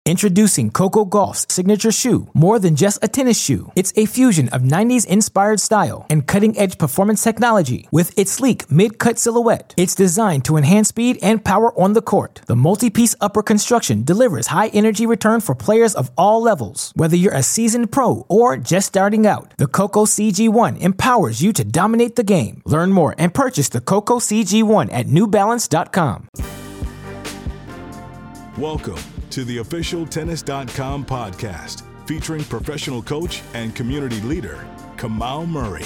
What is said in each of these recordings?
Introducing Coco Gauff's signature shoe, more than just a tennis shoe. It's a fusion of 90s-inspired style and cutting-edge performance technology. With its sleek mid-cut silhouette, it's designed to enhance speed and power on the court. The multi-piece upper construction delivers high-energy return for players of all levels. Whether you're a seasoned pro or just starting out, the Coco CG1 empowers you to dominate the game. Learn more and purchase the Coco CG1 at NewBalance.com. Welcome to the official Tennis.com podcast, featuring professional coach and community leader, Kamau Murray.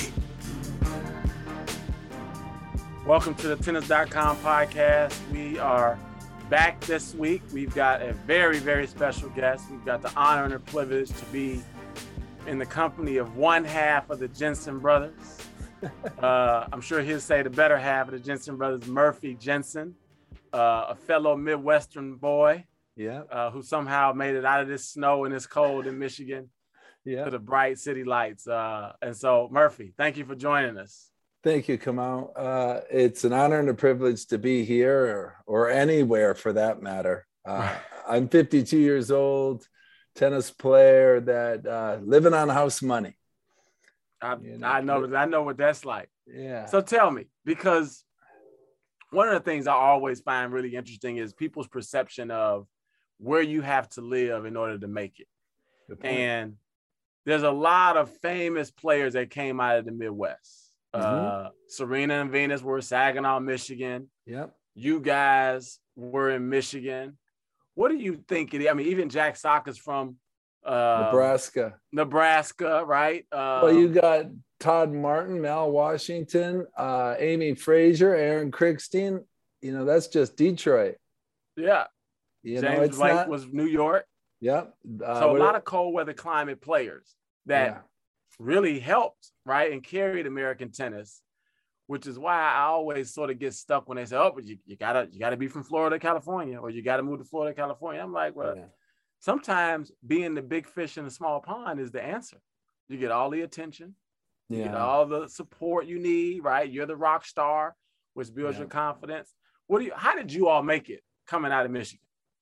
Welcome to the Tennis.com podcast. We are back this week. We've got a very, very special guest. We've got the honor and the privilege to be in the company of one half of the Jensen brothers. I'm sure he'll say the better half of the Jensen brothers, Murphy Jensen. A fellow Midwestern boy, who somehow made it out of this snow and this cold in Michigan to the bright city lights. And so, Murphy, thank you for joining us. Thank you, Kamau. It's an honor and a privilege to be here or anywhere for that matter. I'm 52 years old, tennis player that living on house money. I know what that's like. Yeah. So tell me, because one of the things I always find really interesting is people's perception of where you have to live in order to make it. And there's a lot of famous players that came out of the Midwest. Serena and Venus were Saginaw, Michigan. Yep. You guys were in Michigan. What do you think? I mean, even Jack Sock is from Nebraska, right? Well, you got Todd Martin, Mal Washington, Amy Frazier, Aaron Krickstein. You know, that's just Detroit. Yeah. James Blake was New York. Yep. So a lot of cold weather climate players that really helped, right, and carried American tennis, which is why I always sort of get stuck when they say, "Oh, but you gotta be from Florida, California, or you gotta move to Florida, California." I'm like, well, sometimes being the big fish in a small pond is the answer. You get all the attention. You get all the support you need, right? You're the rock star, which builds your confidence. How did you all make it coming out of Michigan?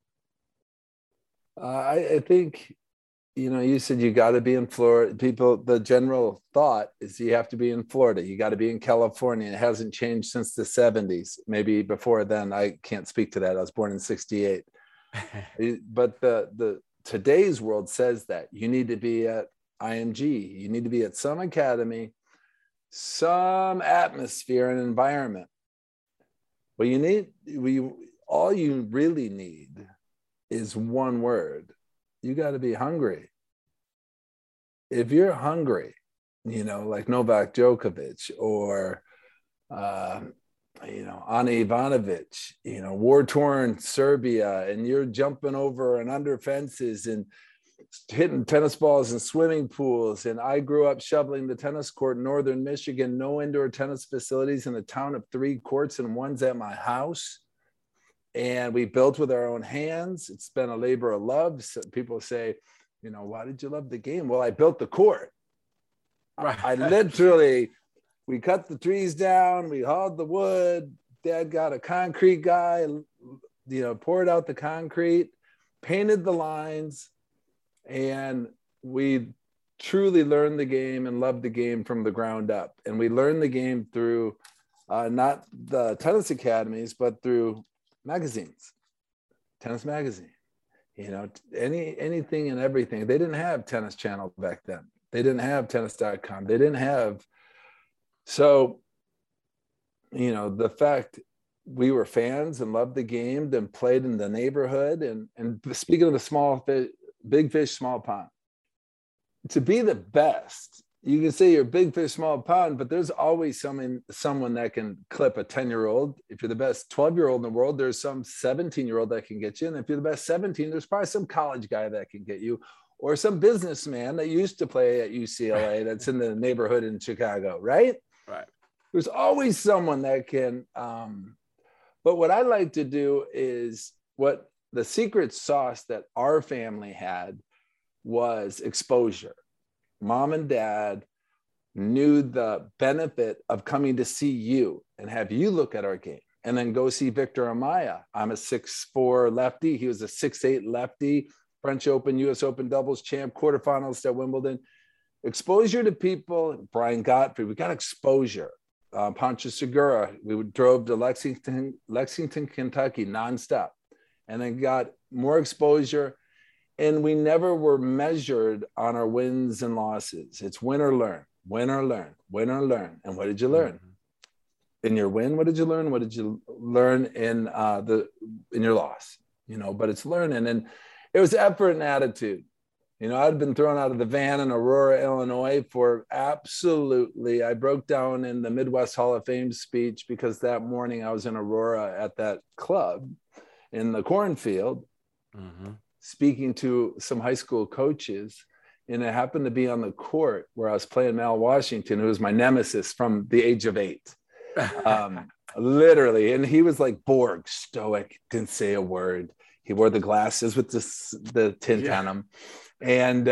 I think, you said you got to be in Florida. The general thought is you have to be in Florida. You got to be in California. It hasn't changed since the 70s. Maybe before then. I can't speak to that. I was born in 68. But the today's world says that you need to be at IMG. You need to be at some academy, some atmosphere and environment. Well, all you really need is one word. You got to be hungry. If you're hungry, like Novak Djokovic or, Ana Ivanovic, war-torn Serbia, and you're jumping over and under fences and hitting tennis balls in swimming pools. And I grew up shoveling the tennis court in northern Michigan, no indoor tennis facilities in a town of 3 courts, and one's at my house. And we built with our own hands. It's been a labor of love. So people say, why did you love the game? Well, I built the court. Right. I literally, we cut the trees down, we hauled the wood. Dad got a concrete guy, poured out the concrete, painted the lines, and we truly learned the game and loved the game from the ground up. And we learned the game through not the tennis academies, but through magazines, tennis magazine, anything and everything. They didn't have Tennis Channel back then. They didn't have tennis.com. They didn't have. So, the fact we were fans and loved the game, then played in the neighborhood. And speaking of the small fish, big fish, small pond, to be the best, you can say you're big fish, small pond, but there's always someone that can clip a 10-year-old. If you're the best 12-year-old in the world, there's some 17-year-old that can get you. And if you're the best 17, there's probably some college guy that can get you, or some businessman that used to play at UCLA that's in the neighborhood in Chicago, right? Right. There's always someone that can. But what I like to do is what the secret sauce that our family had was exposure. Mom and dad knew the benefit of coming to see you and have you look at our game and then go see Victor Amaya. I'm a 6'4" lefty. He was a 6'8" lefty. French Open, US Open doubles champ, quarterfinals at Wimbledon. Exposure to people, Brian Gottfried, we got exposure. Pancho Segura, we drove to Lexington, Kentucky nonstop, and then got more exposure. And we never were measured on our wins and losses. It's win or learn, win or learn, win or learn. And what did you learn? In your win, what did you learn? What did you learn in your loss? But it's learning. And it was effort and attitude. I'd been thrown out of the van in Aurora, Illinois for absolutely, I broke down in the Midwest Hall of Fame speech because that morning I was in Aurora at that club in the cornfield, speaking to some high school coaches. And it happened to be on the court where I was playing Mal Washington, who was my nemesis from the age of 8. Literally. And he was like Borg, stoic, didn't say a word. He wore the glasses with the tint on them. And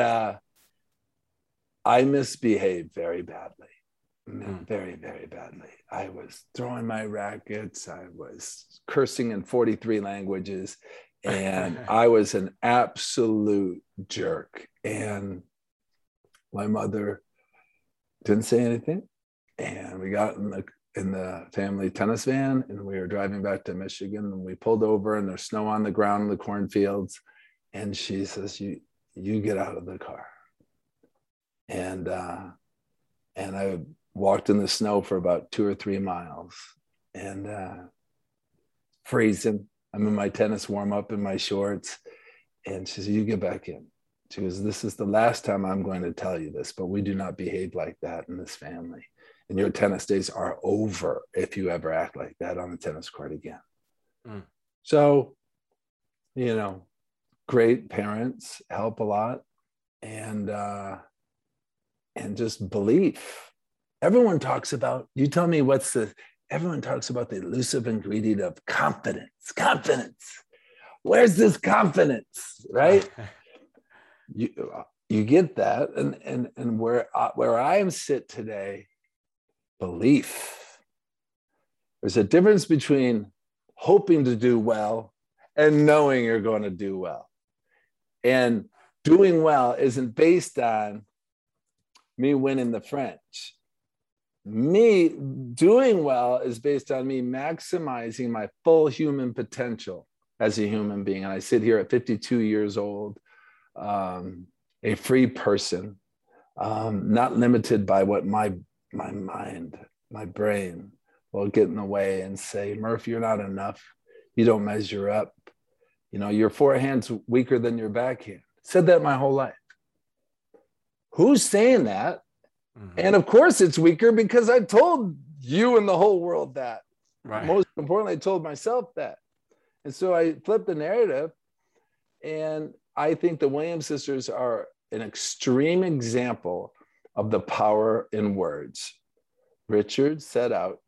I misbehaved very badly, very, very badly. I was throwing my rackets. I was cursing in 43 languages. And I was an absolute jerk. And my mother didn't say anything. And we got in the family tennis van, and we were driving back to Michigan, and we pulled over, and there's snow on the ground in the cornfields. And she says, you get out of the car. And I walked in the snow for about 2 or 3 miles, and freezing. I'm in my tennis warm up in my shorts. And she said, you get back in. She goes, this is the last time I'm going to tell you this, but we do not behave like that in this family. And your tennis days are over if you ever act like that on the tennis court again. So, great parents help a lot, and just belief. Everyone talks about, everyone talks about the elusive ingredient of confidence. Where's this confidence, right? You get that. And where I am sit today, belief. There's a difference between hoping to do well and knowing you're going to do well. And doing well isn't based on me winning the French. Me doing well is based on me maximizing my full human potential as a human being. And I sit here at 52 years old, a free person, not limited by what my mind, my brain will get in the way and say, Murph, you're not enough. You don't measure up. Your forehand's weaker than your backhand. Said that my whole life. Who's saying that? And of course it's weaker because I told you and the whole world that. Right. Most importantly, I told myself that. And so I flipped the narrative. And I think the Williams sisters are an extreme example of the power in words. Richard set out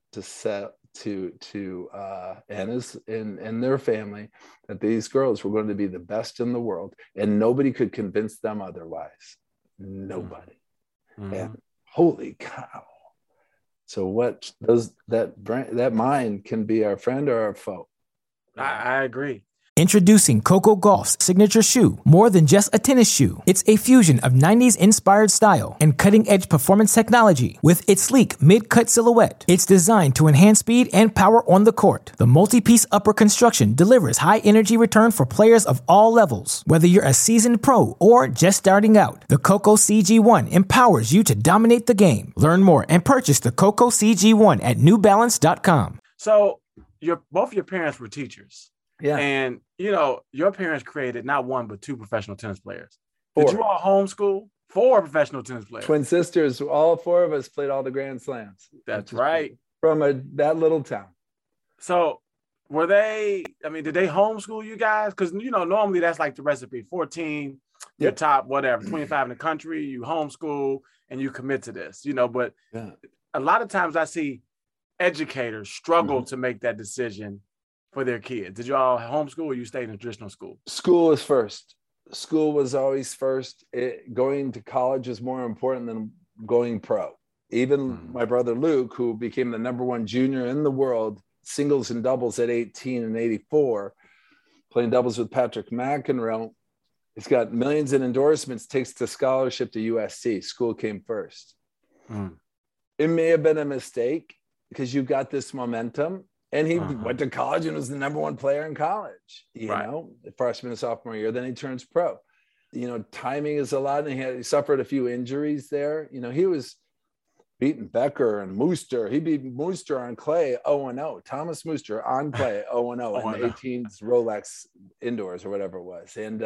and their family that these girls were going to be the best in the world, and nobody could convince them otherwise. Nobody. And holy cow! So what does that mind can be our friend or our foe? I agree. Introducing Coco Gauff's signature shoe, more than just a tennis shoe. It's a fusion of 90s inspired style and cutting-edge performance technology. With its sleek mid-cut silhouette, it's designed to enhance speed and power on the court. The multi-piece upper construction delivers high-energy return for players of all levels. Whether you're a seasoned pro or just starting out, the Coco CG1 empowers you to dominate the game. Learn more and purchase the Coco CG1 at NewBalance.com. So both your parents were teachers. Yeah. And, your parents created not one, but 2 professional tennis players. 4. Did you all homeschool 4 professional tennis players? Twin sisters, all 4 of us played all the Grand Slams. That's right. From that little town. So did they homeschool you guys? Because, normally that's like the recipe. 14, your top, whatever, 25 in the country, you homeschool and you commit to this, but a lot of times I see educators struggle to make that decision for their kids. Did you all homeschool or you stayed in a traditional school? School was first. School was always first. Going to college is more important than going pro. Even my brother Luke, who became the #1 junior in the world, singles and doubles at 18 and 84, playing doubles with Patrick McEnroe, He's got millions in endorsements, takes the scholarship to USC. School came first. It may have been a mistake because you got this momentum. And he went to college and was the number one player in college, you know, freshman and sophomore year. Then he turns pro. You know, timing is a lot. And he suffered a few injuries there. You know, he was beating Becker and Mooster. He beat Mooster on clay 0-0. Thomas Mooster on clay 0-0 in the 18's Rolex indoors or whatever it was. And,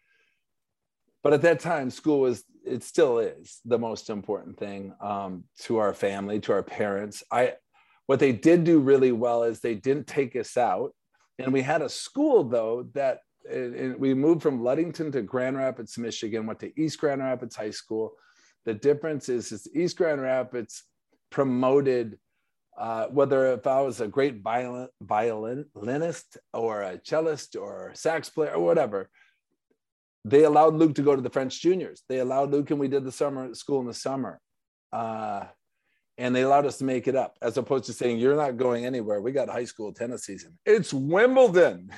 but at that time, school it still is the most important thing to our family, to our parents. What they did do really well is they didn't take us out. And we had a school, though, that we moved from Ludington to Grand Rapids, Michigan, went to East Grand Rapids High School. The difference is East Grand Rapids promoted, whether if I was a great violinist or a cellist or a sax player or whatever, they allowed Luke to go to the French juniors. They allowed Luke, and we did the summer school in the summer. And they allowed us to make it up, as opposed to saying, you're not going anywhere. We got high school tennis season. It's Wimbledon.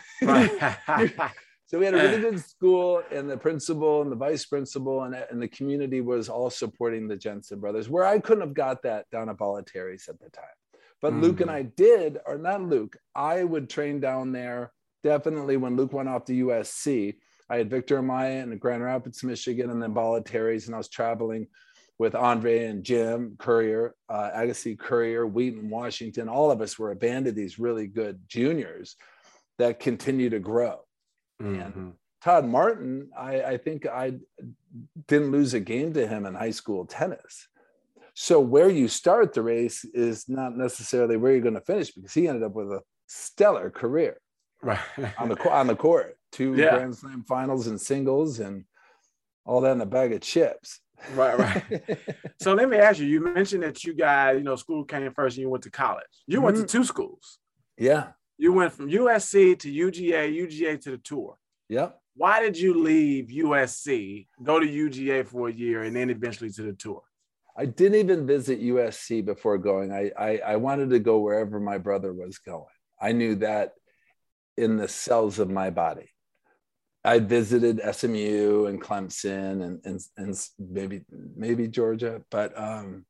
So we had a really good school, and the principal and the vice principal and the community was all supporting the Jensen brothers, where I couldn't have got that down at Bollettieri's at the time. But Luke and I did, or not Luke, I would train down there. Definitely when Luke went off to USC, I had Victor Amaya in Grand Rapids, Michigan, and then Bollettieri's, and I was traveling with Andre and Jim Courier, Agassi Courier, Wheaton, Washington. All of us were a band of these really good juniors that continue to grow. And Todd Martin, I think I didn't lose a game to him in high school tennis. So where you start the race is not necessarily where you're going to finish, because he ended up with a stellar career on the court, 2 Grand Slam finals and singles and all that in a bag of chips. Right. So let me ask you, you mentioned that you guys, you know, school came first and you went to college. You went to 2 schools. Yeah. You went from USC to UGA to the Tour. Yep. Why did you leave USC, go to UGA for a year, and then eventually to the Tour? I didn't even visit USC before going. I wanted to go wherever my brother was going. I knew that in the cells of my body. I visited SMU and Clemson and maybe Georgia, but and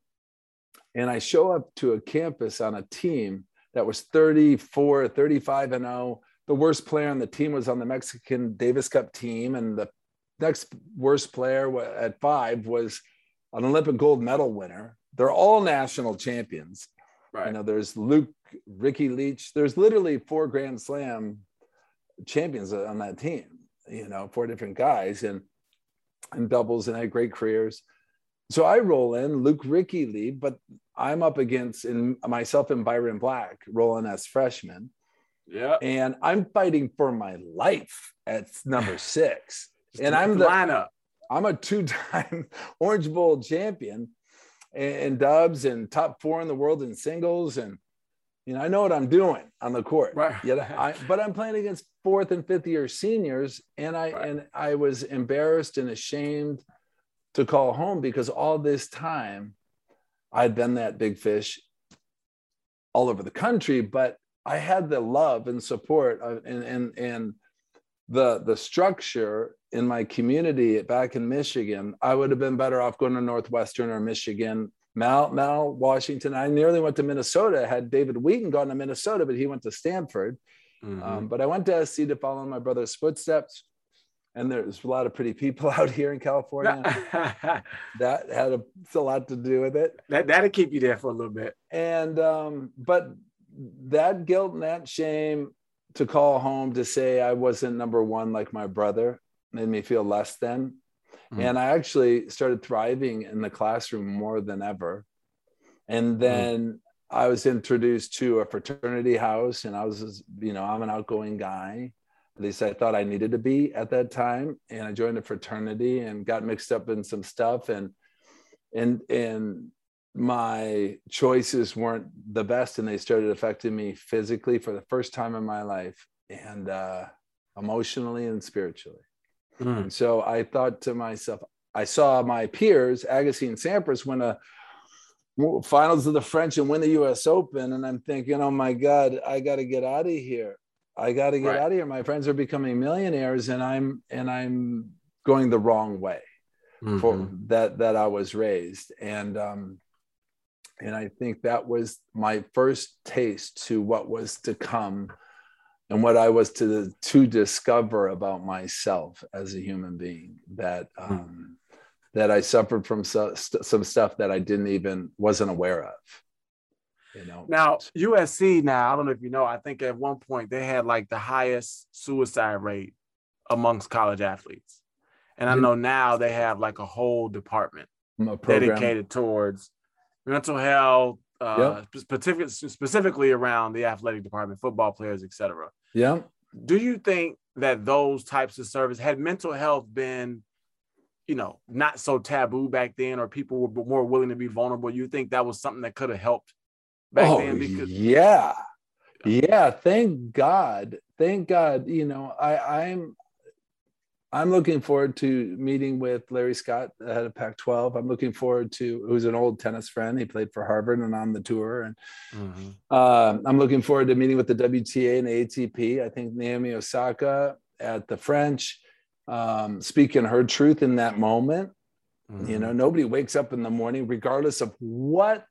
I show up to a campus on a team that was 34, 35-0. The worst player on the team was on the Mexican Davis Cup team, and the next worst player at 5 was an Olympic gold medal winner. They're all national champions. Right. You know, there's Luke, Ricky Leach. There's literally 4 Grand Slam champions on that team, you know, 4 different guys and doubles, and had great careers. So I roll in, Luke, Ricky lead, but I'm up against myself and Byron Black rolling as freshmen. Yeah. And I'm fighting for my life at number 6. And I'm the lineup. I'm a 2-time Orange Bowl champion and dubs and top 4 in the world in singles. And, you know, I know what I'm doing on the court. Right. But I'm playing against 4th and 5th year seniors. And I was embarrassed and ashamed to call home, because all this time I'd been that big fish all over the country, but I had the love and support and the structure in my community back in Michigan. I would have been better off going to Northwestern or Michigan. Mal Washington. I nearly went to Minnesota. Had David Wheaton gone to Minnesota, but he went to Stanford. But I went to SC to follow in my brother's footsteps. And there's a lot of pretty people out here in California. That had a lot to do with it. That'll keep you there for a little bit. And but that guilt and that shame to call home to say I wasn't number 1 like my brother made me feel less than. And I actually started thriving in the classroom more than ever. And then I was introduced to a fraternity house, and I was, you know, I'm an outgoing guy. At least I thought I needed to be at that time. And I joined a fraternity and got mixed up in some stuff. And my choices weren't the best, and they started affecting me physically for the first time in my life, and emotionally and spiritually. And so I thought to myself, I saw my peers, Agassi and Sampras, win a finals of the French and win the US Open. And I'm thinking, oh my God, I got to get out of here. I got to get Right. out of here. My friends are becoming millionaires, and I'm going the wrong way for that I was raised. And I think that was my first taste to what was to come and what I was to discover about myself as a human being, that that I suffered from some stuff that I wasn't aware of. You know. Now, USC, I don't know if you know, I think at one point they had like the highest suicide rate amongst college athletes. And I know now they have like a whole department dedicated towards mental health, specifically around the athletic department, football players, et cetera. Yeah. Do you think that those types of service, had mental health been, not so taboo back then, or people were more willing to be vulnerable? You think that was something that could have helped back then? Because yeah. Thank God. I'm looking forward to meeting with Larry Scott, the head of Pac-12. I'm looking forward to, who's an old tennis friend. He played for Harvard and on the tour. And I'm looking forward to meeting with the WTA and the ATP. I think Naomi Osaka at the French, speaking her truth in that moment. Nobody wakes up in the morning, regardless of what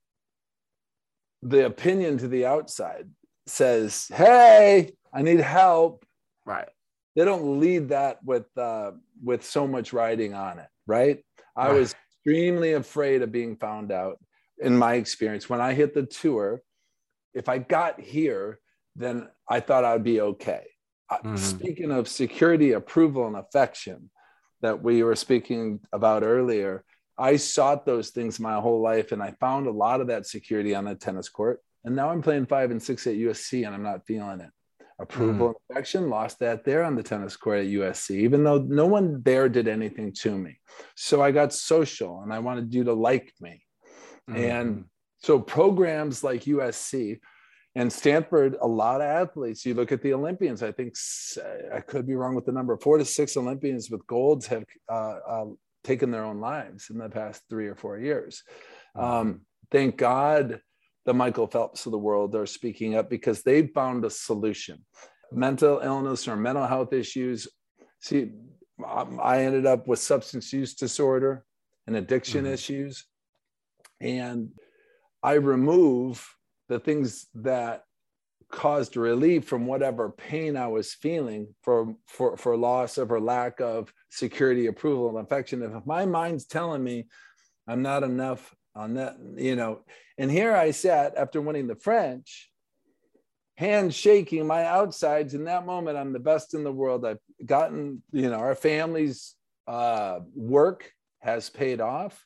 the opinion to the outside says, hey, I need help. Right. They don't lead that with so much writing on it, right? I was extremely afraid of being found out. In my experience, when I hit the tour, if I got here, then I thought I'd be okay. Speaking of security, approval, and affection that we were speaking about earlier, I sought those things my whole life, and I found a lot of that security on the tennis court. And now I'm playing 5 and 6 at USC, and I'm not feeling it. Approval and affection, lost that there on the tennis court at USC, even though no one there did anything to me. So I got social, and I wanted you to like me. And so programs like USC and Stanford, a lot of athletes, you look at the Olympians, I think, I could be wrong with the number, 4 to 6 Olympians with golds have taken their own lives in the past 3 or 4 years. Thank God the Michael Phelps of the world are speaking up, because they've found a solution. Mental illness or mental health issues. See, I ended up with substance use disorder and addiction issues. And I remove the things that caused relief from whatever pain I was feeling for loss of or lack of security, approval, and affection. If my mind's telling me I'm not enough on that, and here I sat after winning the French, hands shaking, my outsides. In that moment, I'm the best in the world. I've gotten, our family's work has paid off.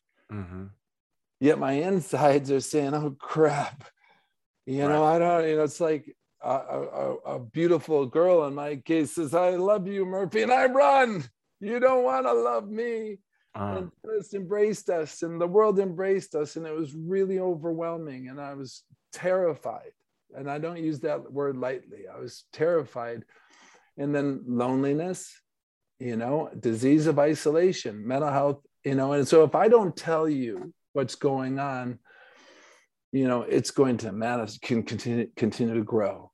Yet my insides are saying, oh, crap. I don't, it's like a beautiful girl in my case says, I love you, Murphy, and I run. You don't want to love me. And just embraced us, and the world embraced us, and it was really overwhelming, and I was terrified, and I don't use that word lightly. I was terrified. And then loneliness, disease of isolation, mental health, and so if I don't tell you what's going on, it's going to continue to grow,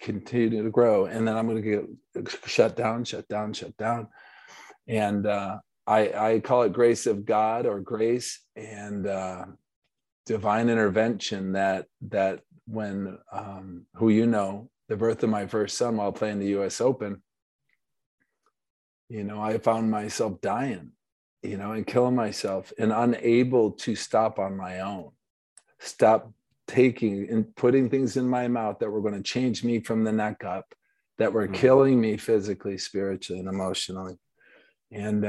and then I'm going to get shut down. And I call it grace of God, or grace and divine intervention, that when the birth of my first son while playing the US Open, I found myself dying, and killing myself, and unable to stop on my own, stop taking and putting things in my mouth that were going to change me from the neck up, that were killing me physically, spiritually, and emotionally. And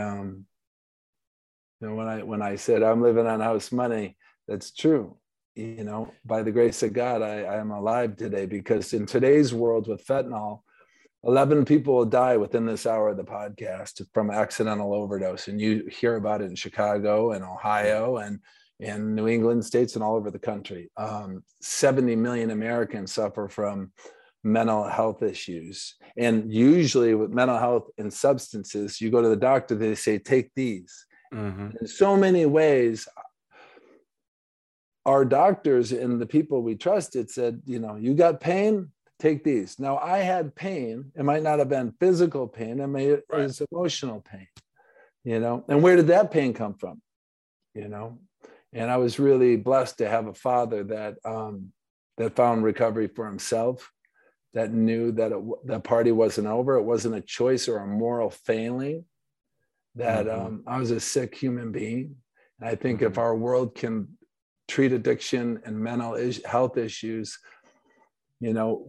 when I said I'm living on house money, that's true. By the grace of God, I am alive today, because in today's world with fentanyl, 11 people will die within this hour of the podcast from accidental overdose. And you hear about it in Chicago and Ohio and in New England states and all over the country. 70 million Americans suffer from mental health issues. And usually with mental health and substances, you go to the doctor, they say, take these. In so many ways, our doctors and the people we trusted said, you got pain, take these. Now I had pain. It might not have been physical pain. It was emotional pain, you know? And where did that pain come from? You know? And I was really blessed to have a father that, that found recovery for himself, that knew that the party wasn't over. It wasn't a choice or a moral failing, that I was a sick human being. And I think if our world can treat addiction and mental health issues, you know,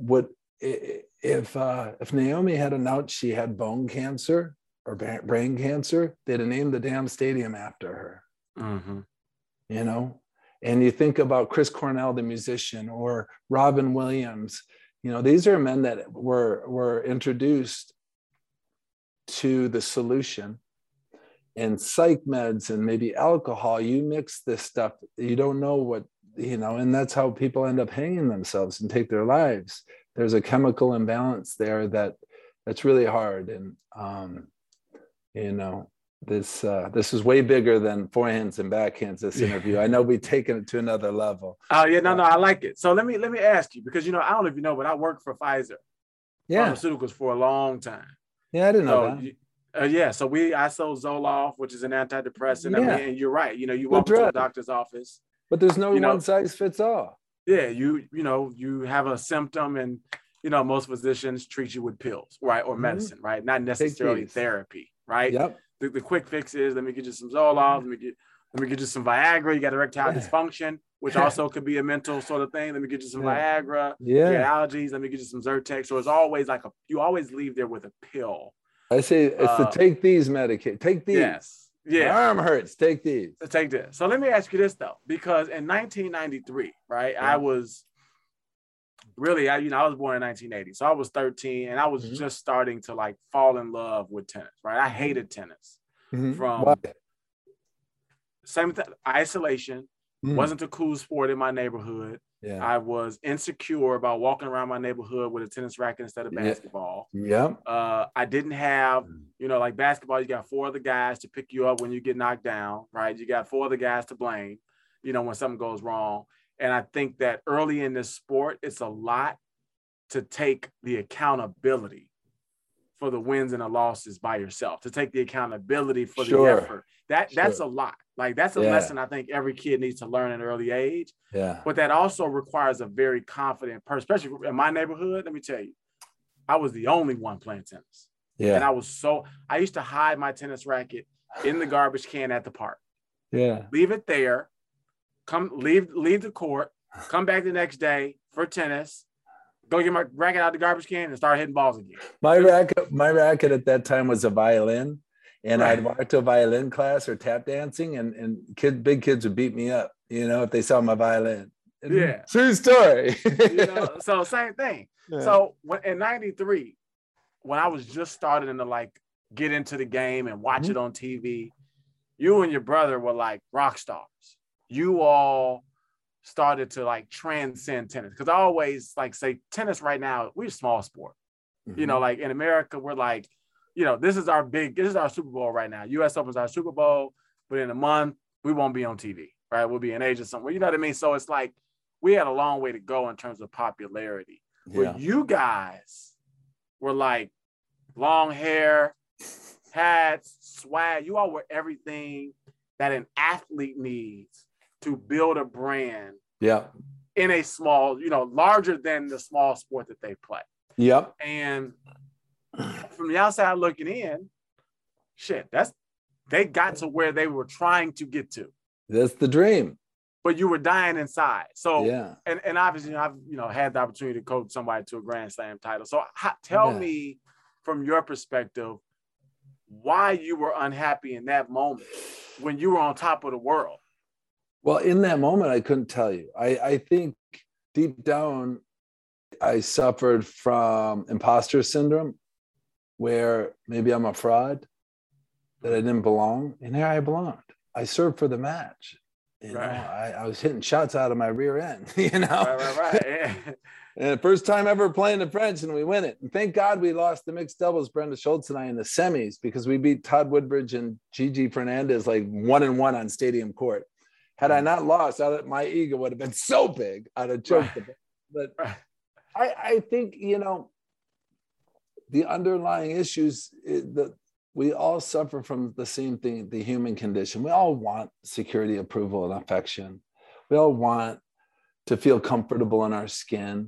if Naomi had announced she had bone cancer or brain cancer, they'd have named the damn stadium after her, you know? And you think about Chris Cornell, the musician, or Robin Williams, you know, these are men that were introduced to the solution. And psych meds and maybe alcohol, you mix this stuff, you don't know what, you know, and that's how people end up hanging themselves and take their lives. There's a chemical imbalance there that's really hard. And, you know, this is way bigger than forehands and backhands, this interview. I know we've taken it to another level. Oh yeah, no, I like it. So let me ask you, because, you know, I don't know if you know, but I worked for Pfizer Pharmaceuticals for a long time. Yeah, I didn't know that. So I sold Zoloft, which is an antidepressant. I mean, and you're right. You know, you walk into a doctor's office, but there's no one size fits all. Yeah, you have a symptom, and you know most physicians treat you with pills, right, or medicine, right, not necessarily therapy, right. Yep. The quick fix is, let me get you some Zoloft, let me get you some Viagra. You got erectile dysfunction, which also could be a mental sort of thing. Let me get you some Viagra. You got allergies. Let me get you some Zyrtec. So it's always like you always leave there with a pill. I say it's to take these medications. Take these. Yes. Yeah. My arm hurts. Take these. Take this. So let me ask you this though, because in 1993, right, I was really, I was born in 1980, so I was 13, and I was just starting to like fall in love with tennis. Right, I hated tennis from isolation. Wasn't a cool sport in my neighborhood. Yeah. I was insecure about walking around my neighborhood with a tennis racket instead of basketball. Yeah. I didn't have, you know, like basketball, you got 4 other guys to pick you up when you get knocked down, right? You got 4 other guys to blame, you know, when something goes wrong. And I think that early in this sport, it's a lot to take the accountability for the wins and the losses by yourself, to take the accountability for the effort. That's a lot. Like that's a lesson I think every kid needs to learn at an early age. Yeah. But that also requires a very confident person, especially in my neighborhood. Let me tell you, I was the only one playing tennis. Yeah. And I used to hide my tennis racket in the garbage can at the park. Yeah. Leave it there. Leave the court, come back the next day for tennis, go get my racket out of the garbage can and start hitting balls again. My racket at that time was a violin. And I'd walk to a violin class or tap dancing, and big kids would beat me up, you know, if they saw my violin. Yeah. True story. You know, so same thing. Yeah. So in 93, when I was just starting to like get into the game and watch it on TV, you and your brother were like rock stars. You all started to like transcend tennis. Because I always like say tennis right now, we're a small sport. You know, like in America, we're like, you know, this is our Super Bowl right now. US Open's our Super Bowl, but in a month, we won't be on TV, right? We'll be in Asia somewhere. You know what I mean? So it's like we had a long way to go in terms of popularity. Yeah. But you guys were like long hair, hats, swag. You all were everything that an athlete needs to build a brand in a small, you know, larger than the small sport that they play. Yep. And from the outside looking in, they got to where they were trying to get to. That's the dream. But you were dying inside. So, and obviously, you know, I've had the opportunity to coach somebody to a Grand Slam title. So tell me from your perspective, why you were unhappy in that moment when you were on top of the world. Well, in that moment, I couldn't tell you. I think deep down, I suffered from imposter syndrome, where maybe I'm a fraud, that I didn't belong. And here I belonged. I served for the match. You know, I was hitting shots out of my rear end, you know. Right. Yeah. And the first time ever playing the French, and we win it. And thank God we lost the mixed doubles, Brenda Schultz and I, in the semis, because we beat Todd Woodbridge and Gigi Fernandez like 1-1 on Stadium Court. Had I not lost, my ego would have been so big, I'd have choked the ball. But I think, the underlying issues, we all suffer from the same thing, the human condition. We all want security, approval, and affection. We all want to feel comfortable in our skin.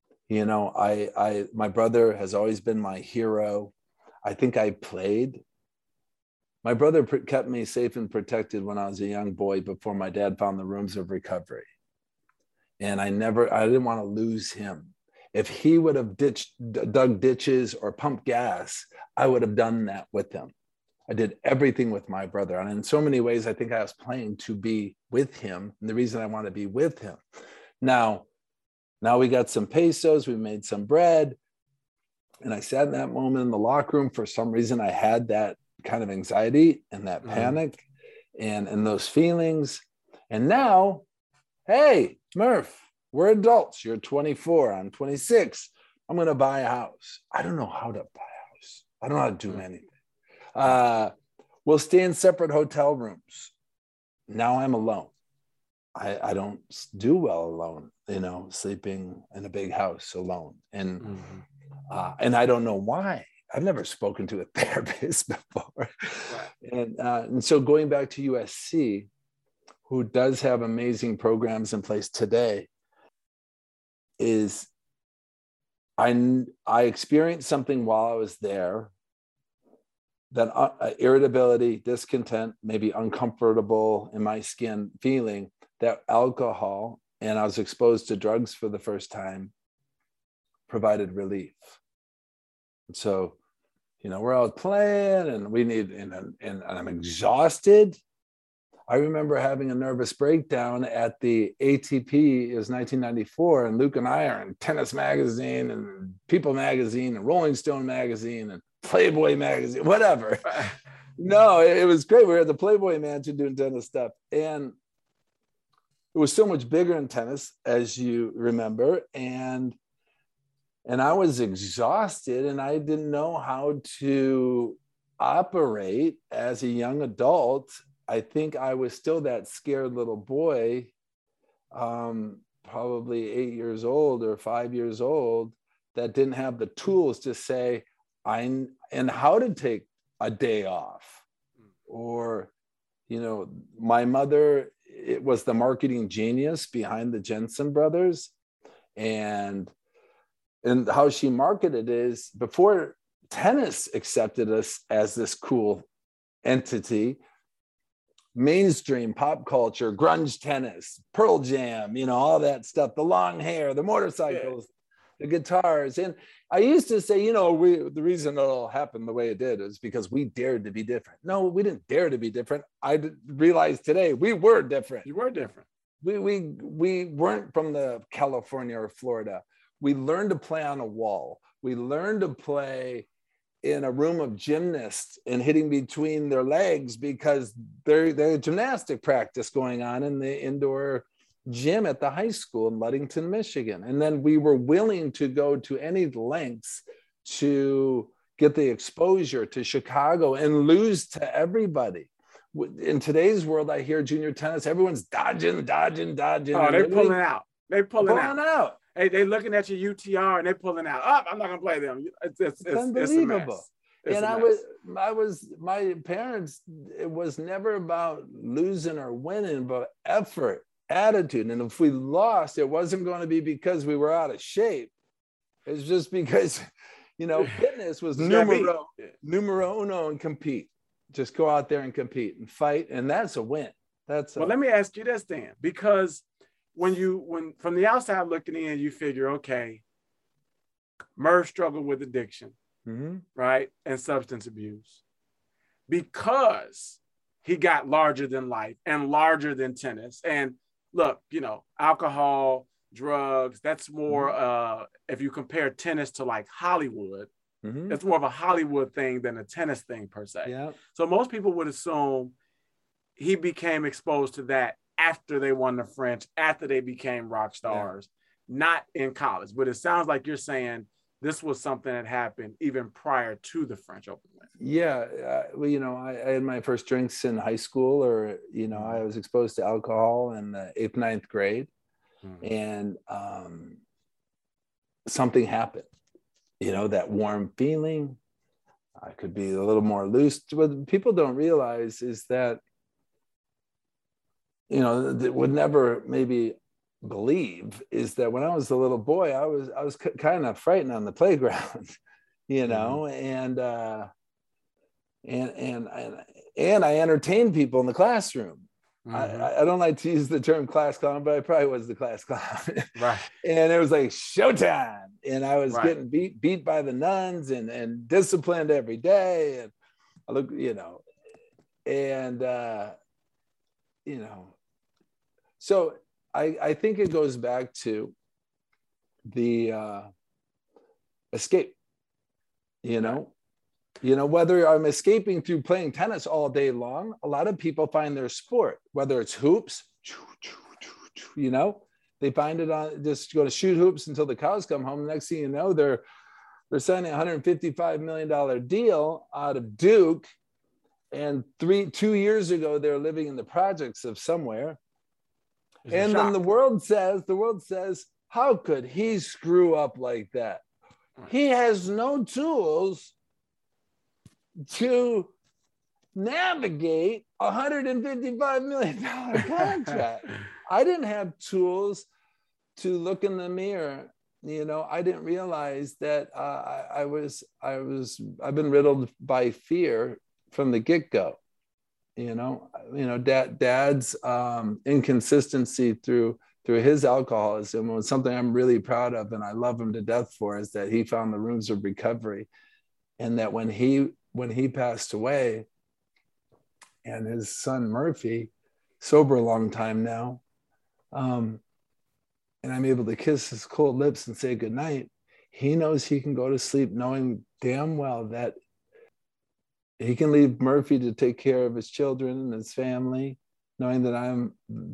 My brother has always been my hero. I think I played. My brother kept me safe and protected when I was a young boy before my dad found the rooms of recovery. And I didn't want to lose him. If he would have dug ditches or pumped gas, I would have done that with him. I did everything with my brother. And in so many ways, I think I was playing to be with him. And the reason I want to be with him. Now we got some pesos, we made some bread. And I sat in that moment in the locker room. For some reason, I had that kind of anxiety and that panic and those feelings. And now, hey, Murph, we're adults. You're 24. I'm 26. I'm going to buy a house. I don't know how to buy a house. I don't know how to do anything. We'll stay in separate hotel rooms. Now I'm alone. I don't do well alone, sleeping in a big house alone. And I don't know why. I've never spoken to a therapist before. Right. And so going back to USC, who does have amazing programs in place today, is I experienced something while I was there, that irritability, discontent, maybe uncomfortable in my skin feeling, that alcohol, and I was exposed to drugs for the first time, provided relief. And so, we're out playing and and I'm exhausted. I remember having a nervous breakdown at the ATP. It was 1994, and Luke and I are in Tennis Magazine and People Magazine and Rolling Stone Magazine and Playboy Magazine, whatever. No, it was great. We were at the Playboy Mansion doing tennis stuff. And it was so much bigger in tennis, as you remember. And I was exhausted, and I didn't know how to operate as a young adult. I think I was still that scared little boy, probably 8 years old or 5 years old, that didn't have the tools to say, and how to take a day off. Or, my mother, it was the marketing genius behind the Jensen brothers. And how she marketed is, before tennis accepted us as this cool entity, mainstream pop culture, grunge tennis, Pearl Jam, all that stuff, the long hair, the motorcycles, the guitars. And I used to say, the reason it all happened the way it did is because we dared to be different. No, we didn't dare to be different. I realized today we were different. You were different. We weren't from the California or Florida. We learned to play on a wall. We learned to play in a room of gymnasts and hitting between their legs because there's gymnastic practice going on in the indoor gym at the high school in Ludington, Michigan. And then we were willing to go to any lengths to get the exposure to Chicago and lose to everybody. In today's world, I hear junior tennis, everyone's dodging. Oh, they're pulling out. They're pulling out. Hey, they're looking at your UTR and they're pulling out. I'm not gonna play them. It's unbelievable. It's my parents, it was never about losing or winning, but effort, attitude. And if we lost, it wasn't going to be because we were out of shape. It's just because, fitness was numero uno, and compete. Just go out there and compete and fight, and that's a win. Well, let me ask you this, Dan, because when from the outside looking in, you figure, okay, Murph struggled with addiction, right, and substance abuse, because he got larger than life and larger than tennis. And look, alcohol, drugs, that's more, if you compare tennis to like Hollywood, it's more of a Hollywood thing than a tennis thing per se. Yeah. So most people would assume he became exposed to that after they won the French, after they became rock stars, not in college. But it sounds like you're saying this was something that happened even prior to the French Open win. Yeah. I had my first drinks in high school, or, I was exposed to alcohol in the 8th, 9th grade. And something happened, that warm feeling. I could be a little more loose. What people don't realize is that, that would never maybe believe is that when I was a little boy, I was kind of frightened on the playground, and I entertained people in the classroom. I don't like to use the term class clown, but I probably was the class clown. Right. And it was like showtime. And I was getting beat by the nuns and disciplined every day. And I look, so I think it goes back to the escape, whether I'm escaping through playing tennis all day long. A lot of people find their sport, whether it's hoops, they find it on, just go to shoot hoops until the cows come home. The next thing you know, they're signing a $155 million deal out of Duke. And 2 years ago, they're living in the projects of somewhere. And then the world says, how could he screw up like that? He has no tools to navigate a $155 million contract. I didn't have tools to look in the mirror. I didn't realize that I've been riddled by fear from the get-go. Dad's inconsistency through his alcoholism was something I'm really proud of, and I love him to death for, is that he found the rooms of recovery. And that when he passed away, and his son Murphy, sober a long time now, and I'm able to kiss his cold lips and say goodnight, he knows he can go to sleep knowing damn well that he can leave Murphy to take care of his children and his family, knowing that I'm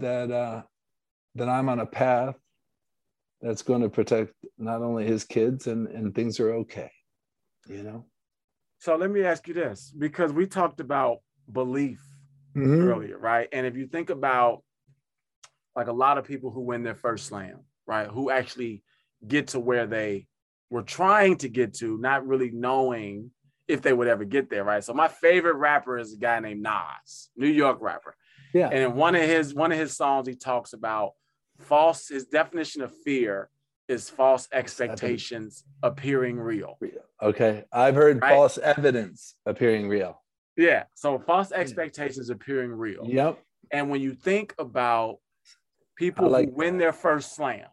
on a path that's going to protect not only his kids and things are okay, So let me ask you this, because we talked about belief earlier, right? And if you think about like a lot of people who win their first slam, right, who actually get to where they were trying to get to, not really knowing if they would ever get there, right? So my favorite rapper is a guy named Nas, New York rapper. Yeah. And in one of his songs, he talks about his definition of fear is false expectations appearing real. Okay. I've heard false evidence appearing real. Yeah. So false expectations appearing real. Yep. And when you think about people who win their first slam,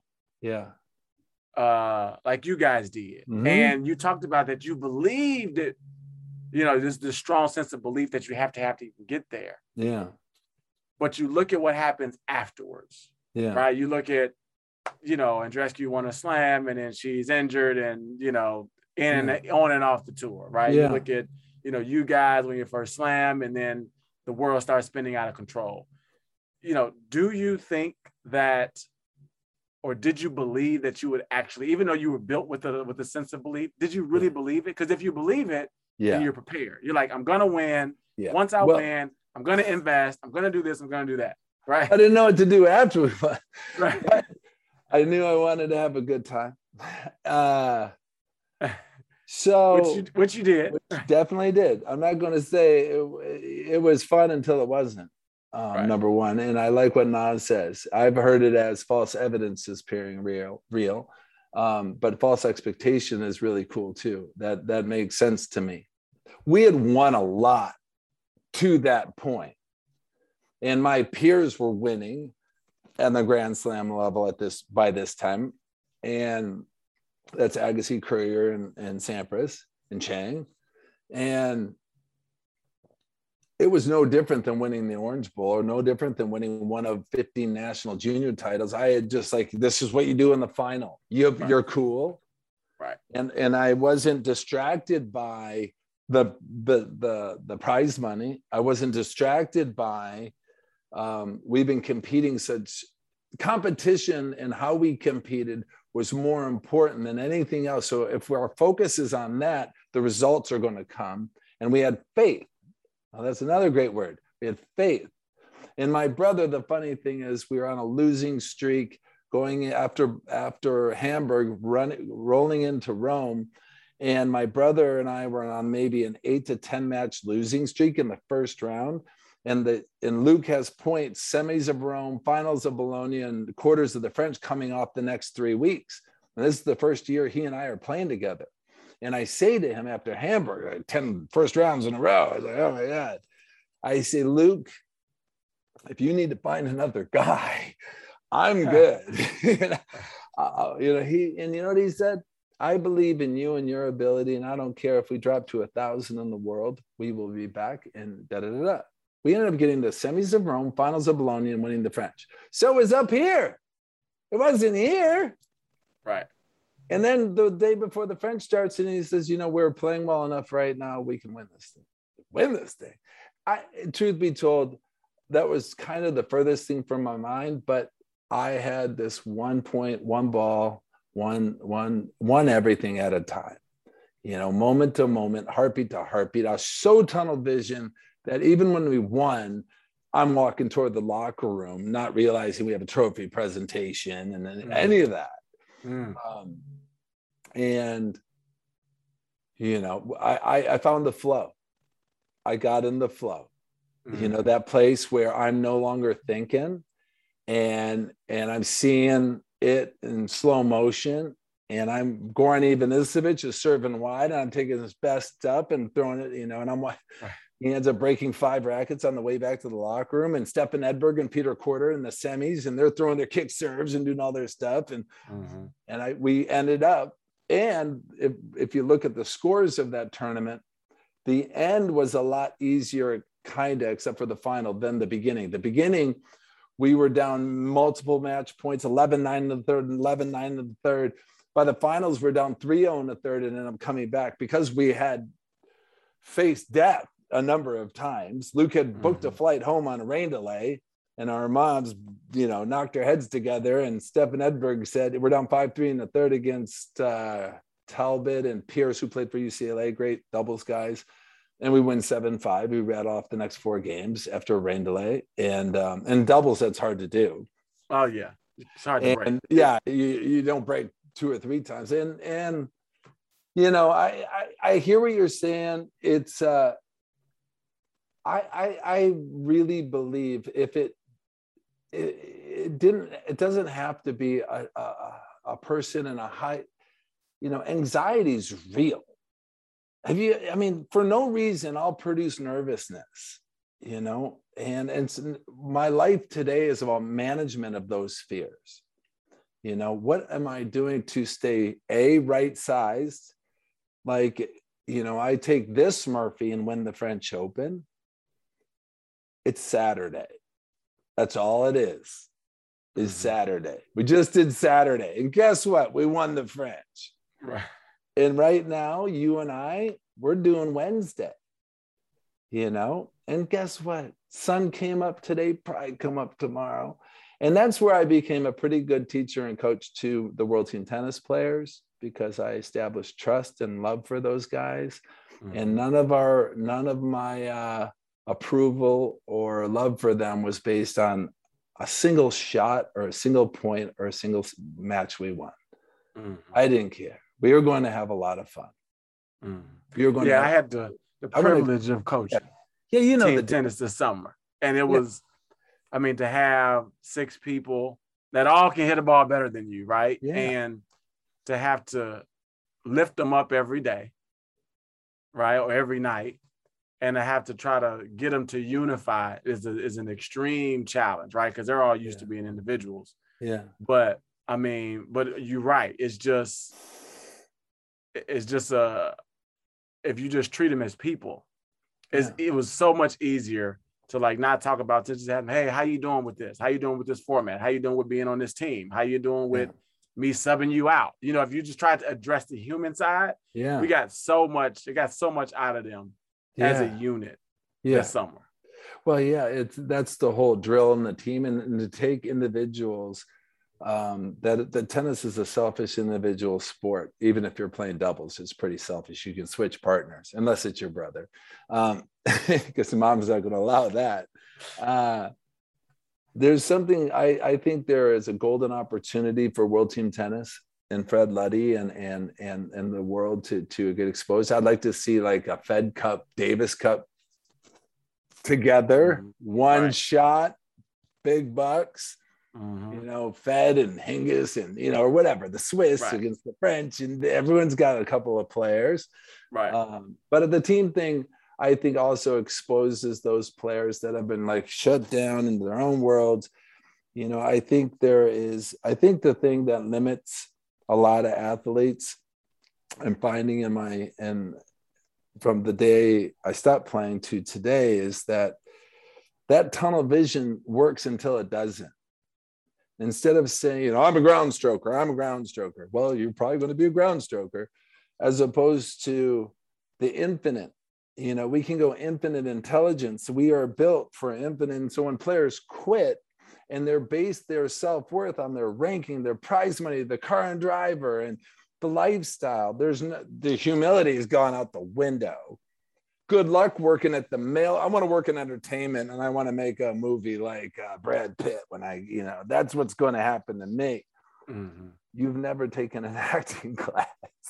like you guys did, and you talked about that you believed it, this strong sense of belief that you have to even get there. Yeah. But you look at what happens afterwards. Yeah. Right. You look at, Andreescu won a slam and then she's injured and, on and off the tour. Right. Yeah. You look at, you guys win your first slam and then the world starts spinning out of control. Do you think that, or did you believe that you would actually, even though you were built with a sense of belief, did you really believe it? Because if you believe it, then you're prepared. You're like, I'm going to win. Yeah. Once I win, I'm going to invest. I'm going to do this. I'm going to do that. Right. I didn't know what to do afterwards, but I knew I wanted to have a good time. So which you did. Which definitely did. I'm not going to say it was fun until it wasn't. Number one. And I like what Nas says. I've heard it as false evidence is appearing real. But false expectation is really cool too. That makes sense to me. We had won a lot to that point. And my peers were winning at the Grand Slam level by this time. And that's Agassi, Courier, and Sampras and Chang. And it was no different than winning the Orange Bowl or no different than winning one of 15 national junior titles. I had just like, this is what you do in the final. You're cool. Right. And I wasn't distracted by the prize money. I wasn't distracted by, we've been competing, such competition and how we competed was more important than anything else. So if our focus is on that, the results are going to come. And we had faith. Now, that's another great word. We had faith. And my brother, the funny thing is we were on a losing streak going after Hamburg, rolling into Rome. And my brother and I were on maybe an 8 to 10 match losing streak in the first round. And Luke has points, semis of Rome, finals of Bologna, and quarters of the French coming off the next 3 weeks. And this is the first year he and I are playing together. And I say to him after Hamburg, like 10 first rounds in a row, I was like, oh my God. I say, Luke, if you need to find another guy, I'm good. You know, you know what he said? I believe in you and your ability, and I don't care if we drop to 1,000 in the world, we will be back, and da-da-da-da. We ended up getting the semis of Rome, finals of Bologna, and winning the French. So it was up here. It wasn't here. Right. And then the day before the French starts, and he says, you know, we're playing well enough right now, we can win this thing. Win this thing. Truth be told, that was kind of the furthest thing from my mind, but I had this 1 point, 1 ball, one everything at a time, you know, moment to moment, heartbeat to heartbeat. I was so tunnel vision that even when we won, I'm walking toward the locker room, not realizing we have a trophy presentation and any of that. And, you know, I found the flow. I got in the flow, you know, that place where I'm no longer thinking and I'm seeing it in slow motion, and I'm Goran Ivanisevic is serving wide, and I'm taking his best up and throwing it, you know, and I'm like, he ends up breaking 5 rackets on the way back to the locker room, and Stefan Edberg and Peter Korda in the semis, and they're throwing their kick serves and doing all their stuff, and we ended up, and if you look at the scores of that tournament, the end was a lot easier, kind of, except for the final, than the beginning. The beginning, we were down multiple match points, 11-9 in the third, 11-9 in the third. By the finals, we're down 3-0 in the third, and then I'm coming back because we had faced death a number of times. Luke had booked a flight home on a rain delay, and our moms, you know, knocked their heads together. And Stefan Edberg said, we're down 5-3 in the third against Talbot and Pierce, who played for UCLA, great doubles guys. And we win 7-5. We ran off the next 4 games after a rain delay. And doubles, that's hard to do. Oh, yeah. It's hard to break. Yeah, you don't break 2 or 3 times. And you know, I hear what you're saying. It's I really believe if it doesn't have to be a person in a high, you know, anxiety is real. I mean, for no reason, I'll produce nervousness, you know, and my life today is about management of those fears. You know, what am I doing to stay right-sized? Like, you know, I take this Murphy and win the French Open. It's Saturday. That's all it is Saturday. We just did Saturday. And guess what? We won the French. Right. And right now, you and I, we're doing Wednesday, you know? And guess what? Sun came up today, pride come up tomorrow. And that's where I became a pretty good teacher and coach to the World Team Tennis players, because I established trust and love for those guys. And none of my approval or love for them was based on a single shot or a single point or a single match we won. I didn't care. We were going to have a lot of fun. We were going to I had the privilege of coaching. Yeah, you know, the tennis this summer. And it was, I mean, to have 6 people that all can hit a ball better than you, right? Yeah. And to have to lift them up every day, right? Or every night. And to have to try to get them to unify is an extreme challenge, right? Because they're all used to being individuals. Yeah. But I mean, but you're right. It's just if you just treat them as people, it was so much easier to like not talk about this. Just have, hey, how you doing with this? How you doing with this format? How you doing with being on this team? How you doing with me subbing you out? You know, if you just try to address the human side, we got so much. It got so much out of them as a unit this summer. Well, that's the whole drill in the team, and to take individuals. That tennis is a selfish individual sport. Even if you're playing doubles, it's pretty selfish. You can switch partners unless it's your brother, because the mom's not going to allow that. there's something, I think there is a golden opportunity for World Team Tennis and Fred Luddy and the world to get exposed. I'd like to see like a Fed Cup, Davis Cup together, one shot, big bucks, Fed and Hingis and, or whatever, the Swiss against the French, and everyone's got a couple of players. Right. But the team thing, I think also exposes those players that have been like shut down into their own worlds. I think the thing that limits a lot of athletes, I'm finding from the day I stopped playing to today, is that tunnel vision works until it doesn't. Instead of saying, I'm a ground stroker. Well, you're probably going to be a ground stroker, as opposed to the infinite. We can go infinite intelligence. We are built for infinite. And so when players quit and they're based their self-worth on their ranking, their prize money, the car and driver, and the lifestyle, the humility has gone out the window. Good luck working at the mail. I want to work in entertainment and I want to make a movie like Brad Pitt when that's what's going to happen to me. Mm-hmm. You've never taken an acting class,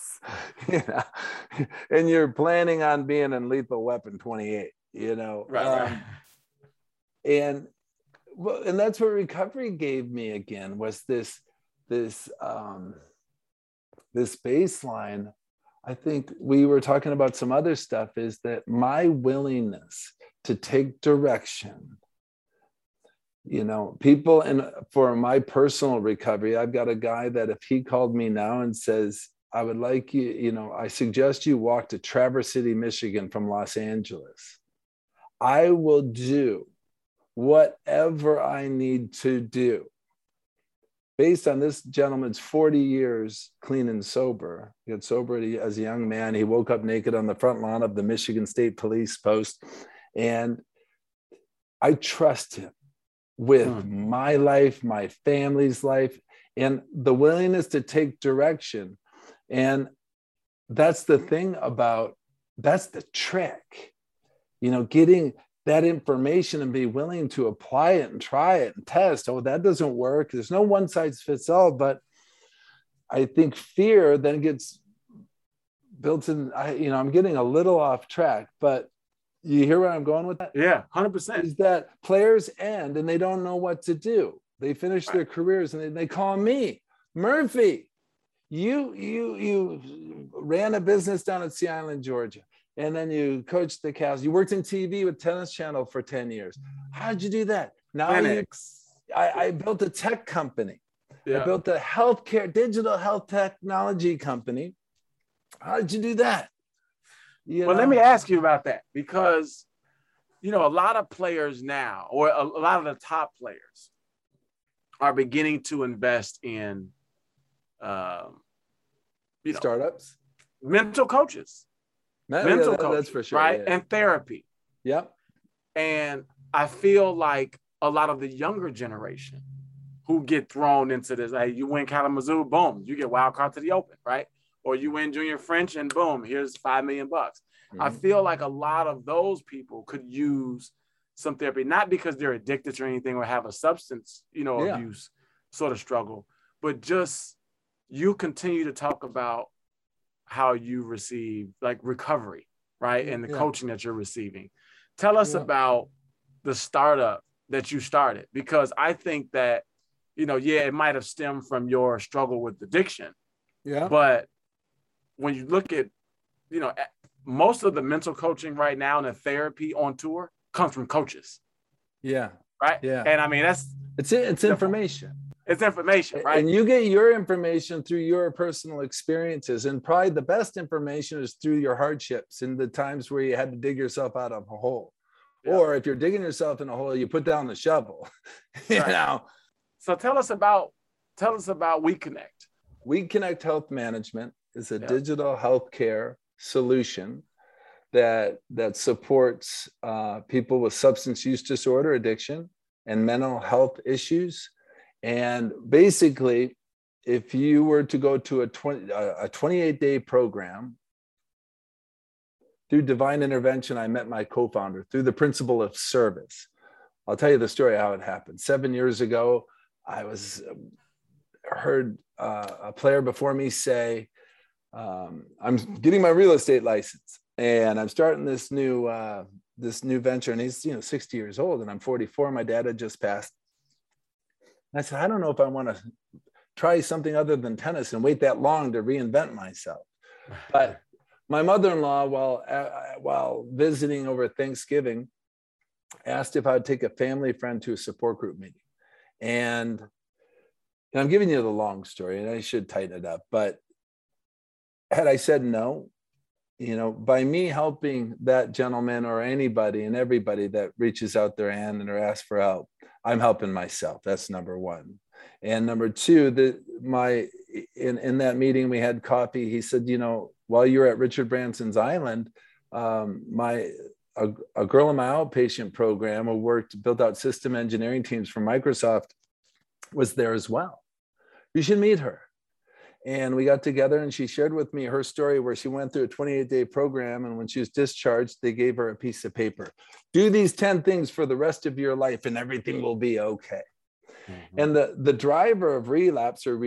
and you're planning on being in Lethal Weapon 28, Right. And that's what recovery gave me again, was this baseline. I think we were talking about some other stuff, is that my willingness to take direction, people, and for my personal recovery, I've got a guy that if he called me now and says, I would like you, I suggest you walk to Traverse City, Michigan from Los Angeles, I will do whatever I need to do. Based on this gentleman's 40 years clean and sober. He got sober as a young man. He woke up naked on the front lawn of the Michigan State Police Post. And I trust him with my life, my family's life, and the willingness to take direction. And that's the thing that's the trick, getting that information and be willing to apply it and try it and test. Oh, that doesn't work. There's no one size fits all, but I think fear then gets built in. I'm getting a little off track, but you hear where I'm going with that? Yeah, 100%. Is that players end and they don't know what to do. They finish their careers and they call me, Murphy, you ran a business down at Sea Island, Georgia. And then you coached the Cavs. You worked in TV with Tennis Channel for 10 years. How did you do that? I built a tech company. Yeah. I built a digital health technology company. How did you do that? Let me ask you about that, because, a lot of players now, or a lot of the top players, are beginning to invest in, startups, mental coaches. Mental coaching, that's for sure, right? Yeah. And therapy. Yep. And I feel like a lot of the younger generation who get thrown into this, like you win Kalamazoo, boom, you get wild card to the Open, right? Or you win Junior French and boom, here's $5 million. Mm-hmm. I feel like a lot of those people could use some therapy, not because they're addicted or anything or have a substance, abuse sort of struggle, but just you continue to talk about how you receive like recovery, right? And the coaching that you're receiving. Tell us about the startup that you started, because I think that, it might have stemmed from your struggle with addiction. Yeah. But when you look at, most of the mental coaching right now and the therapy on tour comes from coaches. Yeah. Right. Yeah. And I mean, it's information. It's information, right? And you get your information through your personal experiences. And probably the best information is through your hardships and the times where you had to dig yourself out of a hole. Yeah. Or if you're digging yourself in a hole, you put down the shovel. So tell us about WeConnect. WeConnect Health Management is a digital healthcare solution that supports people with substance use disorder, addiction, and mental health issues. And basically, if you were to go to a 28-day program, through divine intervention, I met my co-founder through the principle of service. I'll tell you the story how it happened. 7 years ago, I heard a player before me say, I'm getting my real estate license and I'm starting this new venture. And he's 60 years old and I'm 44. My dad had just passed. And I said, I don't know if I want to try something other than tennis and wait that long to reinvent myself. But my mother-in-law, while visiting over Thanksgiving, asked if I would take a family friend to a support group meeting. And I'm giving you the long story and I should tighten it up. But had I said no, by me helping that gentleman or anybody and everybody that reaches out their hand and or asks for help, I'm helping myself. That's number one. And number two, in that meeting, we had coffee. He said, while you're at Richard Branson's Island, a girl in my outpatient program who built out system engineering teams for Microsoft was there as well. You should meet her. And we got together and she shared with me her story where she went through a 28-day program. And when she was discharged, they gave her a piece of paper. Do these 10 things for the rest of your life and everything will be okay. Mm-hmm. And the driver of relapse or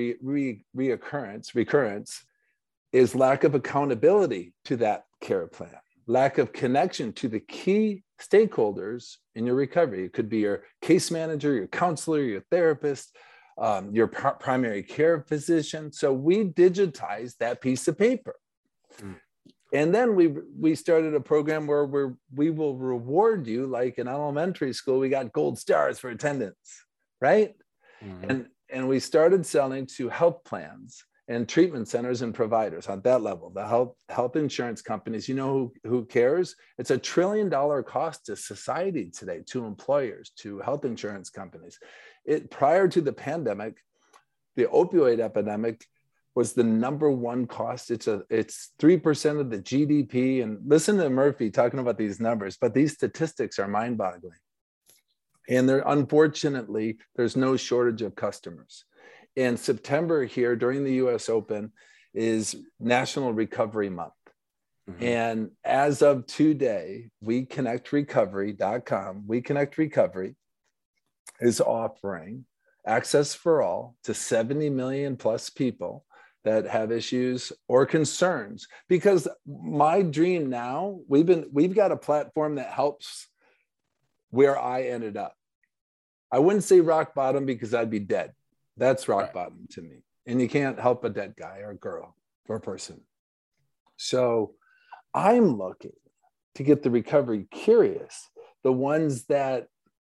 recurrence is lack of accountability to that care plan, lack of connection to the key stakeholders in your recovery. It could be your case manager, your counselor, your therapist, your primary care physician. So we digitized that piece of paper. Mm. And then we started a program where we will reward you, like in elementary school, we got gold stars for attendance, right? Mm-hmm. And we started selling to health plans and treatment centers and providers on that level, the health insurance companies. Who cares? It's $1 trillion cost to society today, to employers, to health insurance companies. Prior to the pandemic, the opioid epidemic was the number one cost. It's 3% of the GDP. And listen to Murphy talking about these numbers, but these statistics are mind-boggling. And unfortunately, there's no shortage of customers. In September here during the US Open is National Recovery Month. Mm-hmm. And as of today, WeConnectRecovery.com, We Connect Recovery is offering access for all to 70 million plus people that have issues or concerns. Because my dream now, we've got a platform that helps where I ended up. I wouldn't say rock bottom because I'd be dead. That's rock bottom to me. And you can't help a dead guy or girl or person. So I'm looking to get the recovery curious, the ones that,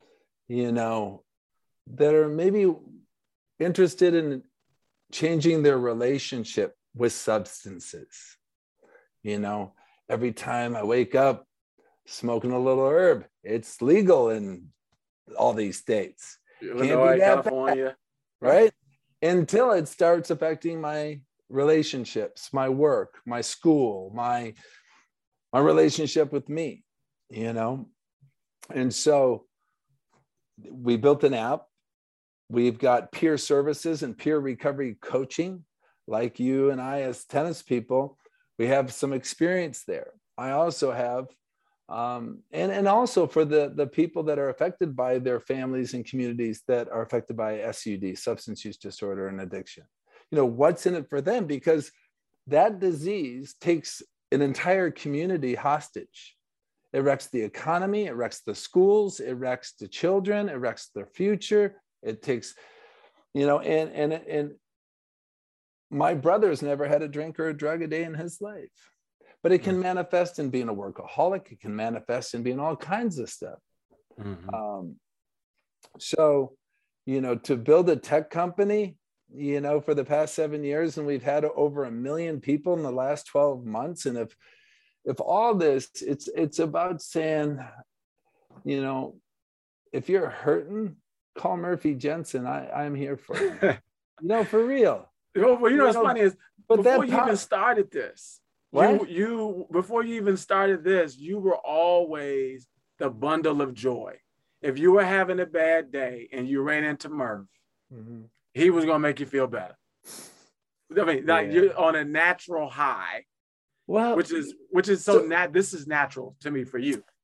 that are maybe interested in changing their relationship with substances. Every time I wake up smoking a little herb, it's legal in all these states. Illinois, California. Right? Until it starts affecting my relationships, my work, my school, my relationship with me, And so we built an app. We've got peer services and peer recovery coaching. Like you and I as tennis people, we have some experience there. I also have and also for the people that are affected by their families and communities that are affected by SUD, substance use disorder and addiction. What's in it for them? Because that disease takes an entire community hostage. It wrecks the economy, it wrecks the schools, it wrecks the children, it wrecks their future. It takes, and my brother's never had a drink or a drug a day in his life. But it can manifest in being a workaholic. It can manifest in being all kinds of stuff. Mm-hmm. So, to build a tech company, for the past 7 years, and we've had over 1 million people in the last 12 months. And if all this, it's about saying, if you're hurting, call Murphy Jensen. I'm here for you. For real. Well, what's funny is before you even started this, before you even started this, you were always the bundle of joy. If you were having a bad day and you ran into Murph, mm-hmm. he was going to make you feel better. I mean, you're on a natural high, which is so this is natural to me for you.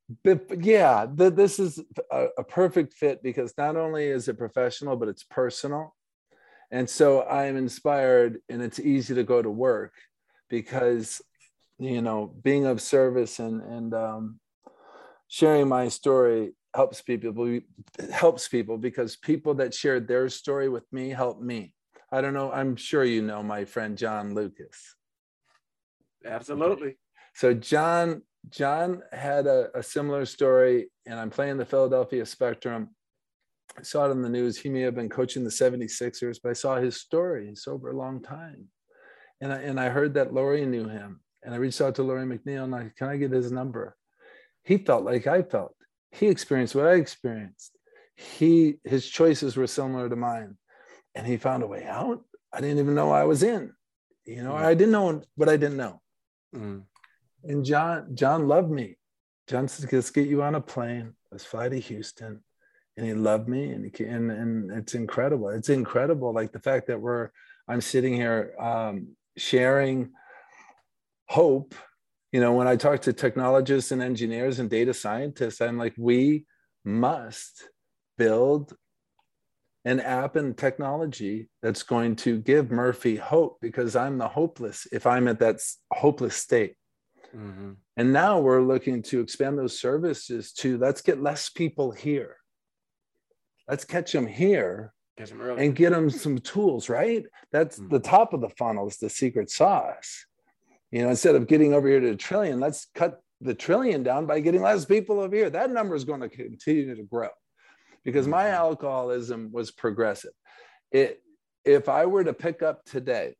But yeah, this is a perfect fit because not only is it professional, but it's personal. And so I'm inspired, and it's easy to go to work because, you know, being of service and sharing my story helps people because people that shared their story with me helped me. I don't know. I'm sure you know my friend John Lucas. Absolutely. So John had a similar story, and I'm playing the Philadelphia Spectrum. I saw it on the news. He may have been coaching the 76ers, but I saw his story. He's sober a long time. And I heard that Laurie knew him. And I reached out to Laurie McNeil and I, can I get his number? He felt like I felt. He experienced what I experienced. His choices were similar to mine. And he found a way out. I didn't even know I was in. You know, I didn't know what I didn't know. Mm. And John loved me. John said, let's get you on a plane. Let's fly to Houston. And he loved me. And it's incredible. It's incredible. Like the fact that I'm sitting here sharing hope. You know, when I talk to technologists and engineers and data scientists, I'm like, we must build an app and technology that's going to give Murphy hope, because I'm the hopeless if I'm at that hopeless state. Mm-hmm. And now we're looking to expand those services to, let's get less people here. Let's catch them here and get them some tools, right? That's the top of the funnel, is the secret sauce. You know, instead of getting over here to a trillion, let's cut the trillion down by getting less people over here. That number is going to continue to grow because my alcoholism was progressive. If I were to pick up today,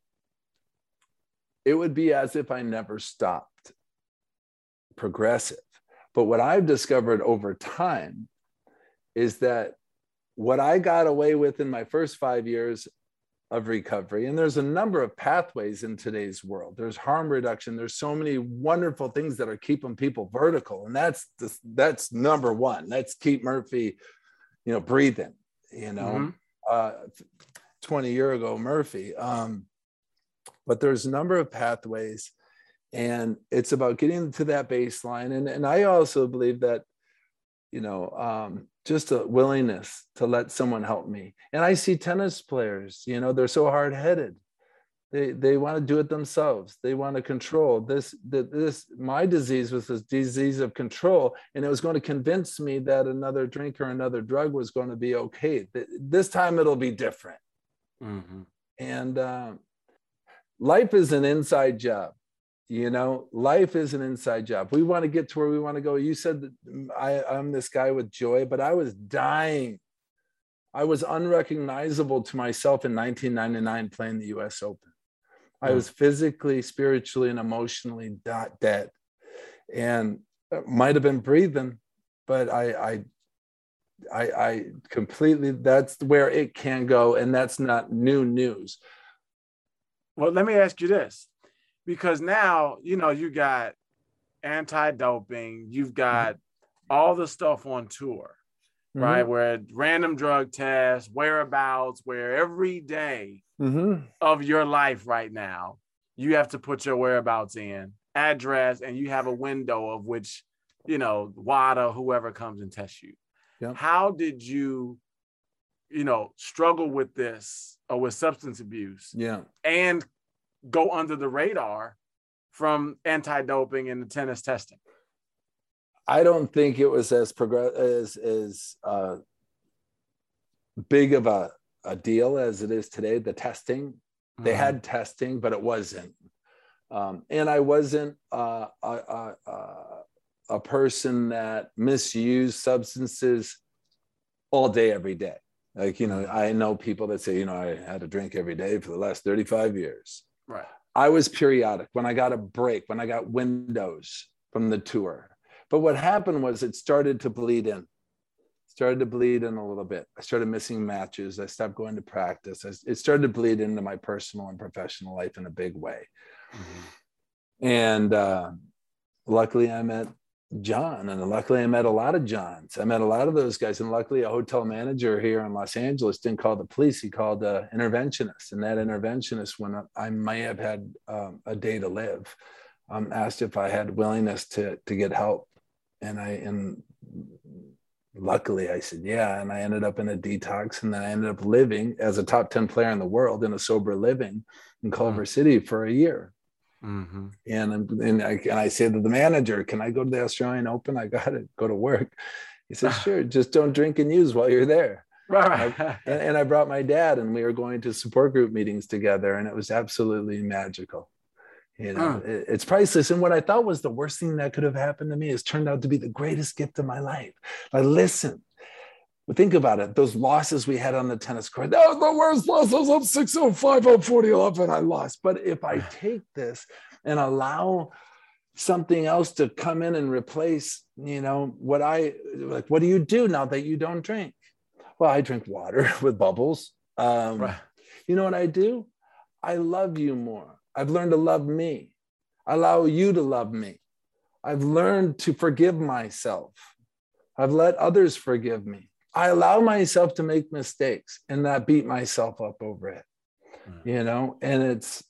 it would be as if I never stopped. Progressive. But what I've discovered over time is that what I got away with in my first 5 years of recovery, and there's a number of pathways in today's world. There's harm reduction. There's so many wonderful things that are keeping people vertical. And that's number one. Let's keep Murphy, you know, breathing, you know, 20 years ago, Murphy. But there's a number of pathways, and it's about getting to that baseline. And I also believe that, you know, just a willingness to let someone help me. And I see tennis players, you know, they're so hard-headed. They want to do it themselves. They want to control this. My disease was this disease of control, and it was going to convince me that another drink or another drug was going to be okay. This time it'll be different. Mm-hmm. And life is an inside job. You know, life is an inside job. We want to get to where we want to go. You said that I'm this guy with joy, but I was dying. I was unrecognizable to myself in 1999 playing the US Open. I was physically, spiritually, and emotionally dead. And might have been breathing, but I completely, that's where it can go. And that's not new news. Well, let me ask you this. Because now, you know, you got anti-doping, you've got all the stuff on tour, right? Where random drug tests, whereabouts, where every day of your life right now, you have to put your whereabouts in, address, and you have a window of which, you know, WADA, whoever comes and tests you. Yep. How did you, you know, struggle with this or with substance abuse? Yeah. And go under the radar from anti-doping and the tennis testing? I don't think it was as big of a deal as it is today. The testing, they had testing, but it wasn't. And I wasn't a person that misused substances all day, every day. Like, you know, I know people that say, you know, I had a drink every day for the last 35 years. Right. I was periodic when I got a break, when I got windows from the tour. But what happened was it started to bleed in. A little bit. I started missing matches. I stopped going to practice. It started to bleed into my personal and professional life in a big way. And luckily I met John, and luckily I met a lot of Johns. I met a lot of those guys, and luckily a hotel manager here in Los Angeles didn't call the police. He called an interventionist, and that interventionist, when I may have had a day to live, asked if I had willingness to get help. and luckily I said, yeah. And I ended up in a detox, and then I ended up living as a top 10 player in the world in a sober living in Culver City for a year. Mm-hmm. And I said to the manager, can I go to the Australian Open? I got to go to work. He said, sure, just don't drink and use while you're there. Right. And I brought my dad, and we were going to support group meetings together, and it was absolutely magical. You know, it's priceless. And what I thought was the worst thing that could have happened to me has turned out to be the greatest gift of my life. Like, listen, think about it. Those losses we had on the tennis court, that was the worst loss. I was up 6-0, 5-0, 40-11, and I lost. But if I take this and allow something else to come in and replace, you know, what do you do now that you don't drink? Well, I drink water with bubbles. You know what I do? I love you more. I've learned to love me. I allow you to love me. I've learned to forgive myself. I've let others forgive me. I allow myself to make mistakes and not beat myself up over it, you know, and it's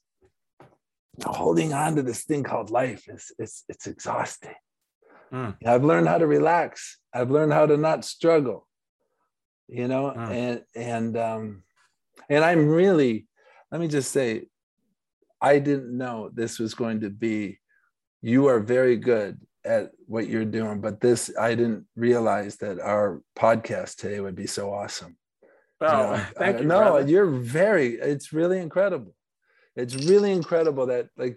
holding on to this thing called life it's exhausting. I've learned how to relax. I've learned how to not struggle, you know, and I'm really, let me just say, I didn't know this was going to be, you are very good at what you're doing, but this, I didn't realize that our podcast today would be so awesome. Oh, thank you. No, brother. It's really incredible. It's really incredible that, like,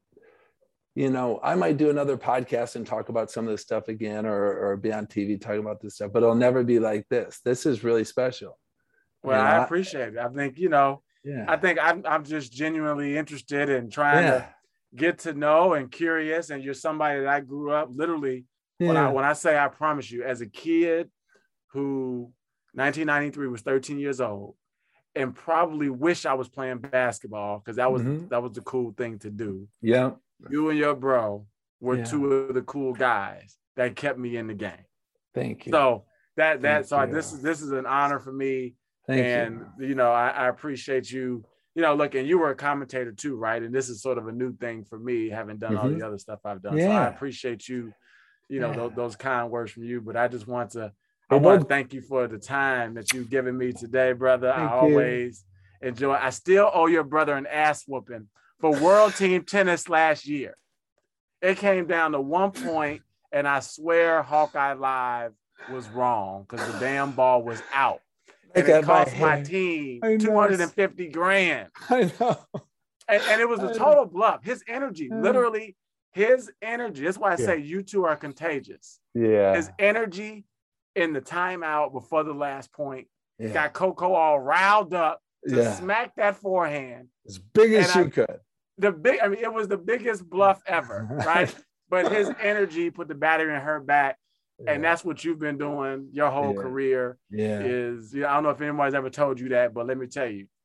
you know, I might do another podcast and talk about some of this stuff again, or be on TV talking about this stuff, but it'll never be like this. This is really special. Well, I appreciate it. I think, you know, I think I'm just genuinely interested in trying to get to know and curious. And you're somebody that I grew up literally, when I say, I promise you, as a kid who 1993 was 13 years old and probably wish I was playing basketball, because that was the cool thing to do. Yeah. You and your bro were two of the cool guys that kept me in the game. Thank you. So this is an honor for me. Thank you. You know, I appreciate you. You know, look, and you were a commentator too, right? And this is sort of a new thing for me, having done all the other stuff I've done. So I appreciate you, you know, those kind words from you. But I just want to, thank you for the time that you've given me today, brother. I always enjoy. I still owe your brother an ass whooping for World Team Tennis last year. It came down to one point, and I swear Hawkeye Live was wrong because the damn ball was out. And it cost my team $250,000. I know. And it was a total bluff. His energy, literally his energy. That's why I say you two are contagious. Yeah. His energy in the timeout before the last point got Coco all riled up to smack that forehand. As big as you could. It was the biggest bluff ever, right? But his energy put the battery in her back. And that's what you've been doing your whole career. Is, you know, I don't know if anybody's ever told you that, but let me tell you,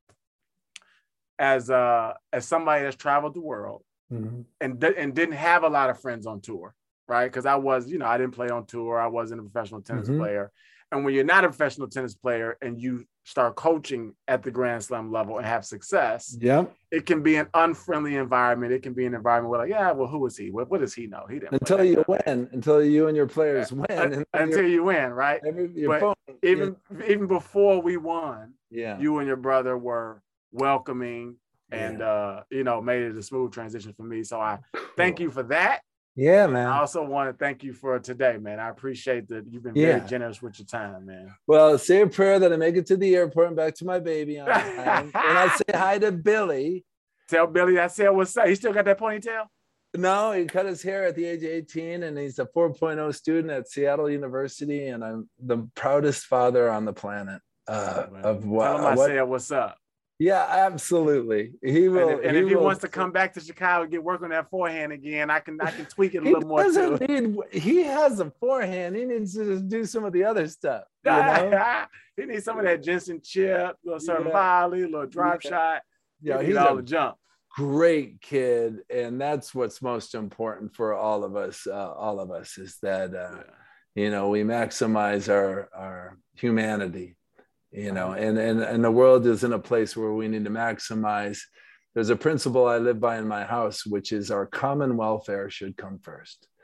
as somebody that's traveled the world and didn't have a lot of friends on tour, right? Because I was, you know, I didn't play on tour. I wasn't a professional tennis player. And when you're not a professional tennis player and you start coaching at the Grand Slam level and have success, it can be an unfriendly environment. It can be an environment where, like, well, who is he? What does he know? He didn't. Until you win, until you and your players win. Until you win, right? But even before we won, you and your brother were welcoming and, you know, made it a smooth transition for me. So I thank you for that. Yeah, man. I also want to thank you for today, man. I appreciate that you've been very generous with your time, man. Well, say a prayer that I make it to the airport and back to my baby on time. And I say hi to Billy. Tell Billy I said what's up. He still got that ponytail? No, he cut his hair at the age of 18, and he's a 4.0 student at Seattle University, and I'm the proudest father on the planet of what. Tell him I said what's up. Yeah, absolutely. He will. And if he wants to come back to Chicago and get work on that forehand again, I can tweak it a little more too. He has a forehand. He needs to just do some of the other stuff. You know? He needs some of that Jensen chip, little certain volley, little drop shot. Yeah, he's all the jump. Great kid, and that's what's most important for all of us. Is that you know, we maximize our humanity. You know, and the world is in a place where we need to maximize. There's a principle I live by in my house, which is our common welfare should come first.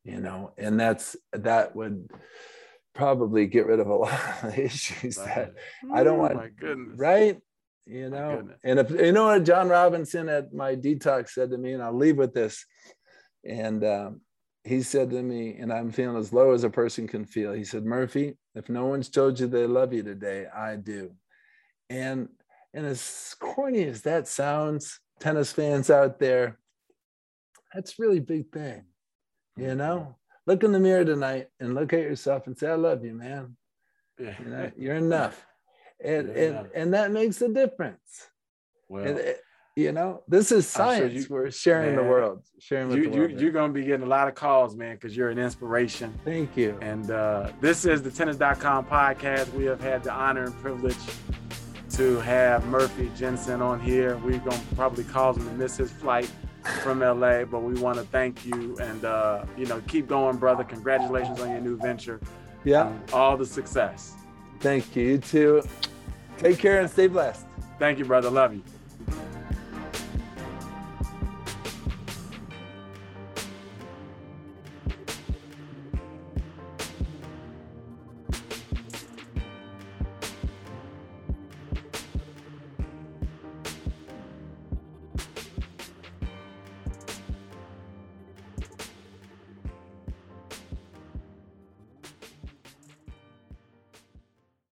you know, and that would probably get rid of a lot of issues that I don't want. My goodness. Right. You know, and if you know what John Robinson at my detox said to me, and I'll leave with this. And he said to me, and I'm feeling as low as a person can feel. He said, Murphy, if no one's told you they love you today, I do. And as corny as that sounds, tennis fans out there, that's a really big thing. You know, look in the mirror tonight and look at yourself and say, I love you, man. Yeah. You know, you're enough. And that makes a difference. Well, you know, this is science. We're sharing the world, sharing with the world. You're going to be getting a lot of calls, man, because you're an inspiration. Thank you. And this is the Tennis.com podcast. We have had the honor and privilege to have Murphy Jensen on here. We're going to probably cause him to miss his flight from LA, but we want to thank you and, you know, keep going, brother. Congratulations on your new venture. Yeah. All the success. Thank you. You too. Take care and stay blessed. Thank you, brother. Love you.